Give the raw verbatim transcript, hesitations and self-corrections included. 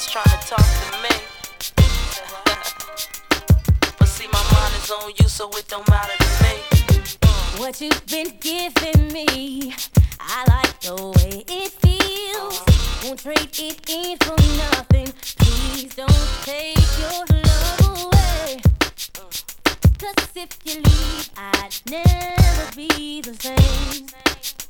was trying to talk to me. But see, my mind is on you, so it don't matter to me. What you've been giving me, I like the way it feels. Won't trade it in for nothing. Please don't take your love away. Cause if you leave, I'd never be the same.